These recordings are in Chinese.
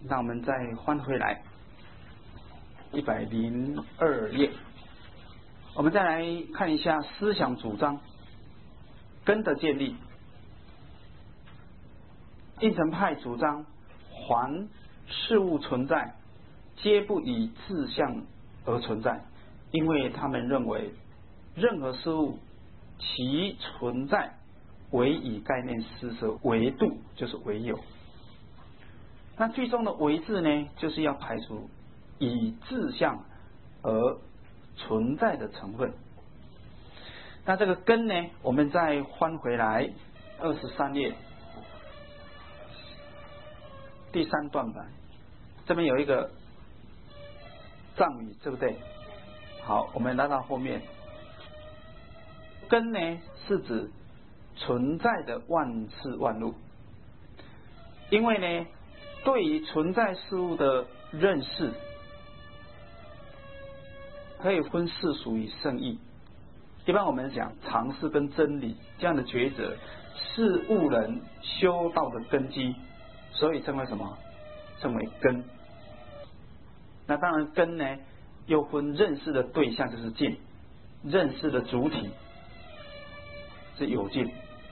那我们再翻回来102页，我们再来看一下思想主张根的建立。应成派主张凡事物存在皆不以自相而存在，因为他们认为任何事物其存在唯以概念施设唯度，就是唯有。那最终的唯字呢，就是要排除以自相而存在的成分。那这个根呢，我们再翻回来23页第3段吧，这边有一个藏语，对不对？好，我们来到后面，根呢是指存在的万事万物，因为呢对于存在事物的认识可以分世俗与圣义。一般我们讲常识跟真理这样的抉择是悟人修道的根基，所以称为什么？称为根。那当然根呢又分认识的对象就是境，认识的主体是有境。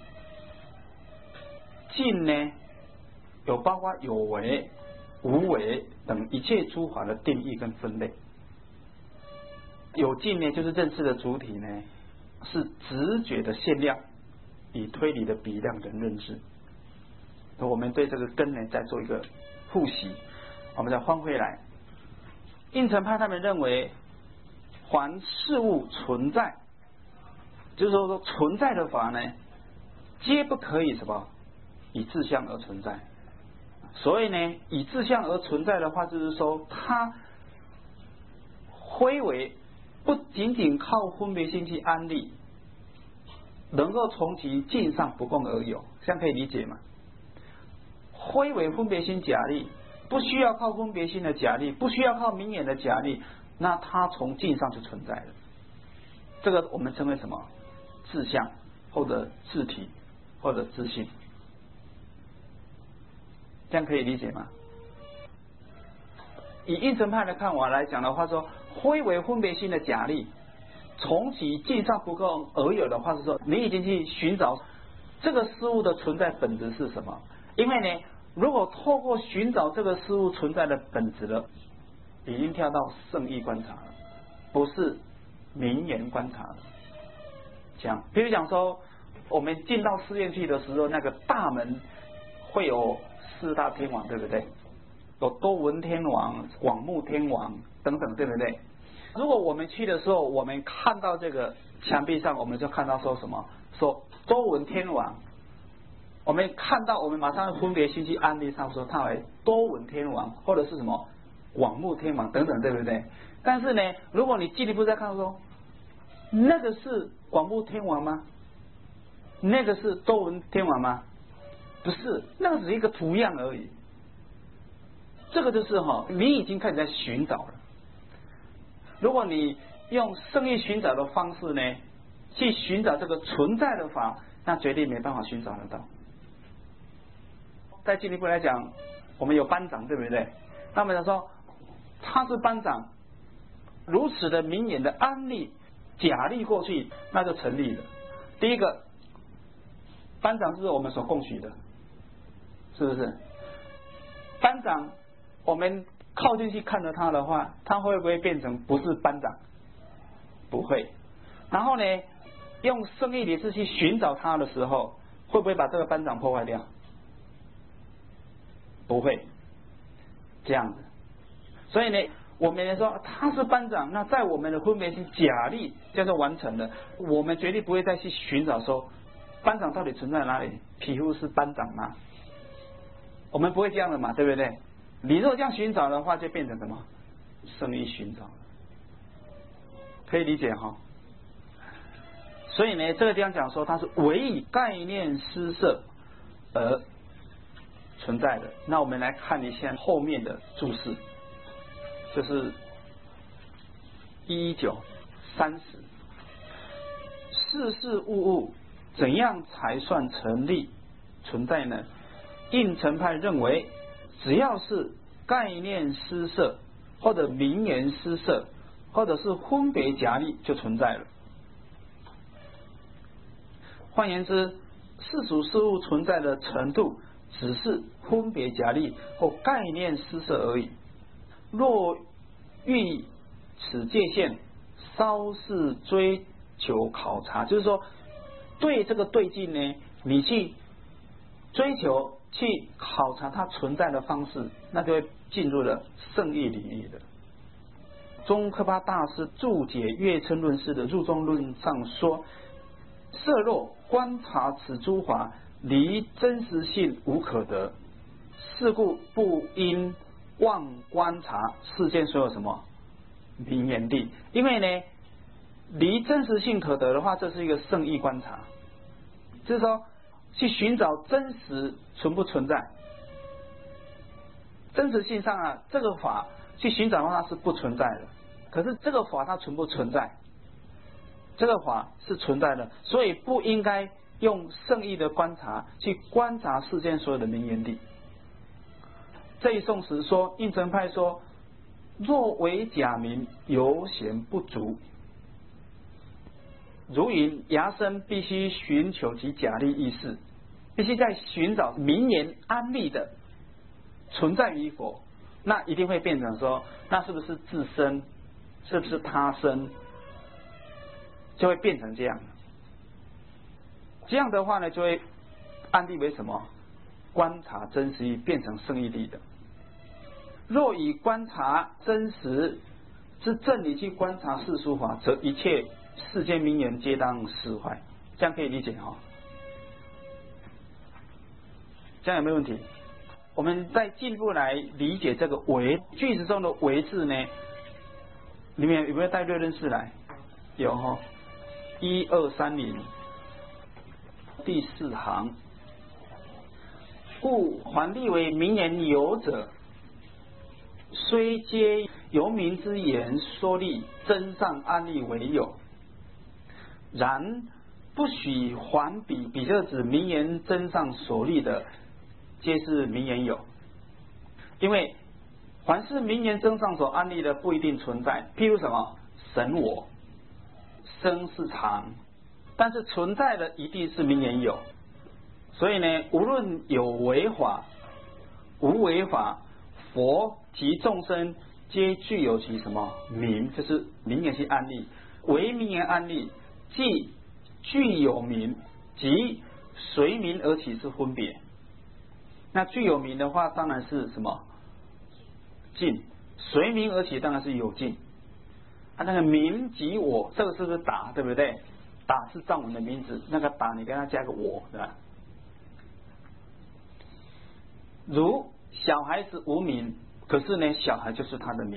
境呢有包括有为、无为等一切诸法的定义跟分类。有境呢就是认识的主体呢是直觉的限量与推理的比量的认知。我们对这个根呢再做一个复习，我们再翻回来。应成派他们认为凡事物存在，就是说存在的法呢皆不可以什么以自相而存在。所以呢以自相而存在的话，就是说它非为不仅仅靠分别心去安立，能够从其境上不共而有，这样可以理解吗？非为分别心假立，不需要靠分别心的假立，不需要靠明眼的假立，那它从境上就存在了。这个我们称为什么？自相，或者自体，或者自性，这样可以理解吗？以应成派的看法来讲的话，说非为分别心的假立，从其境上不共而有的话，是说你已经去寻找这个事物的存在本质是什么。因为呢如果透过寻找这个事物存在的本质了，已经跳到圣意观察了，不是明眼观察了。讲比如讲说我们进到寺院去的时候，那个大门会有4大天王，对不对？有多闻天王、广目天王等等，对不对？如果我们去的时候，我们看到这个墙壁上，我们就看到说什么？说多闻天王，我们看到我们马上分别心去安立上说它为多闻天王，或者是什么广目天王等等，对不对？但是呢如果你进一步再看说，那个是广目天王吗？那个是多闻天王吗？不是，那个只是一个图样而已。这个就是你已经开始在寻找了。如果你用圣意寻找的方式呢去寻找这个存在的法，那绝对没办法寻找得到。再进一步来讲，我们有班长，对不对？那么他说他是班长，如此的明眼的安立假立过去，那就成立了。第一个，班长是我们所共许的，是不是？班长我们靠近去看着他的话，他会不会变成不是班长？不会。然后呢用圣意理智去寻找他的时候，会不会把这个班长破坏掉？不会。这样子。所以呢我们说他是班长，那在我们的分别心假立叫做完成了，我们绝对不会再去寻找说班长到底存在哪里，皮肤是班长吗？我们不会这样的嘛，对不对？你如果这样寻找的话，就变成什么？圣意寻找，可以理解哈。所以呢这个地方讲说它是唯以概念施设而存在的。那我们来看一下后面的注释，就是11930，事事物物怎样才算成立存在呢？应成派认为，只要是概念失色，或者名言失色，或者是分别假立就存在了。换言之，世俗事物存在的程度只是分别假立或概念失色而已。若欲此界限，稍事追求考察，就是说对这个对境呢，你去追求去考察它存在的方式，那就会进入了圣义领域的。宗喀巴大师注解月称论释的入中论上说，色若观察此诸法，离真实性无可得，是故不应妄观察世间所有什么名言地。因为呢，离真实性可得的话，这是一个圣义观察，就是说去寻找真实存不存在。真实性上啊，这个法去寻找的话是不存在的，可是这个法它存不存在？这个法是存在的，所以不应该用圣义的观察去观察世间所有的名言地。这一宋时说，应成派说，若为假名，犹嫌不足。如云牙生必须寻求其假立意识，必须在寻找名言安立的存在与否，那一定会变成说，那是不是自身，是不是他身，就会变成这样。这样的话呢，就会安立为什么？观察真实义变成圣义地的。若以观察真实之正理去观察世俗法，则一切世间名言皆当释怀。这样可以理解哈？这样有没有问题？我们再进一步来理解这个为句子中的为字呢？里面有没有带略论式来？有哈，1230第4行，故还立为名言有者，虽皆由名之言说立真上安立为有，然不许还比这指名言真上所立的皆是名言有。因为凡是名言真上所安立的不一定存在，譬如什么神我生是常，但是存在的一定是名言有。所以呢，无论有为法无为法，佛及众生皆具有其什么名，就是名言去安立。为名言安立，即具有名，即随名而起是分别。那具有名的话，当然是什么尽，随名而起当然是有尽。那个名即我，这个是不是打，对不对？打是藏文的名字，那个打你跟他加个我，对吧？如小孩子无名，可是呢，小孩就是他的名。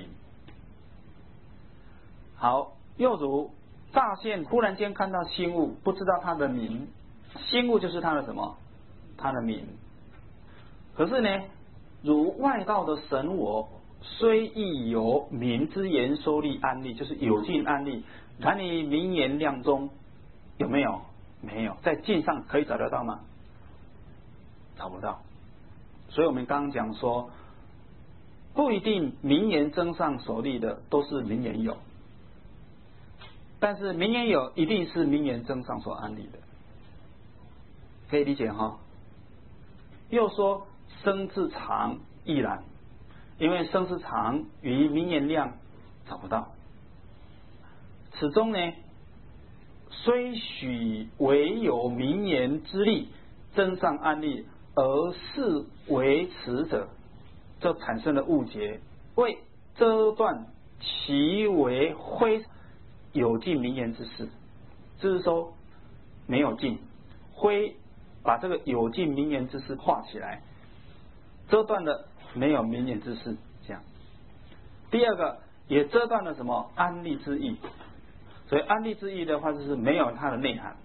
好，又如乍现忽然间看到新物，不知道他的名，新物就是他的什么？他的名。可是呢，如外道的神我，虽亦有名之言说立安立，就是有尽安立，然你名言量中有没有？没有，在尽上可以找得到吗？找不到。所以我们刚刚讲说，不一定名言真上所立的都是名言有，但是名言有一定是名言真上所安立的，可以理解哈？又说生之常亦然，因为生之常与名言量找不到。此中呢，虽许唯有名言之力真上安立，而是为此者，就产生了误解，为遮断其为非有尽名言之事，就是说没有尽，非把这个有尽名言之事画起来，遮断了没有名言之事，这样。第二个也遮断了什么安立之意，所以安立之意的话，就是没有它的内涵。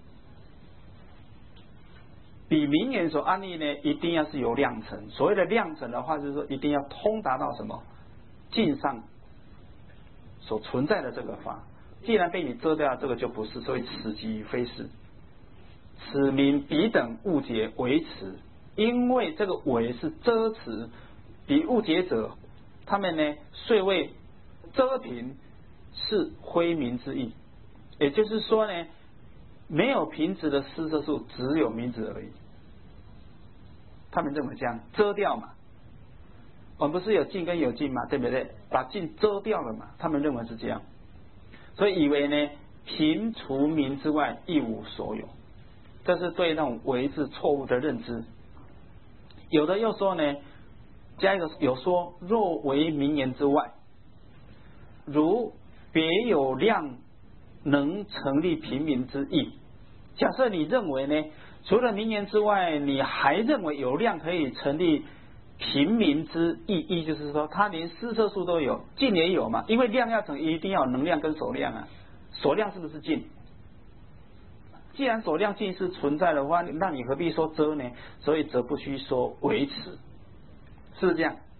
比名言所安立呢，一定要是有量层。所谓的量层的话，就是说一定要通达到什么尽上所存在的这个法。既然被你遮掉，这个就不是，所以此即非是。此名彼等误解为此，因为这个为是遮持，比误解者他们呢遂谓遮平是灰明之意，也就是说呢，没有平直的施色数，只有名字而已。他们认为这样遮掉嘛，我们不是有净跟有净嘛，对不对？把净遮掉了嘛，他们认为是这样，所以以为呢平除名之外一无所有，这是对那种为字错误的认知。有的又说呢，加一个有说若为名言之外，如别有量能成立平民之意。假设你认为呢，除了名言之外，你还认为有量可以成立平民之意，意就是说它连施色数都有，净也有嘛，因为量要成一定要有能量跟所量啊，所量是不是净？既然所量净是存在的话，那你何必说遮呢？所以则不须说维持，是不是这样？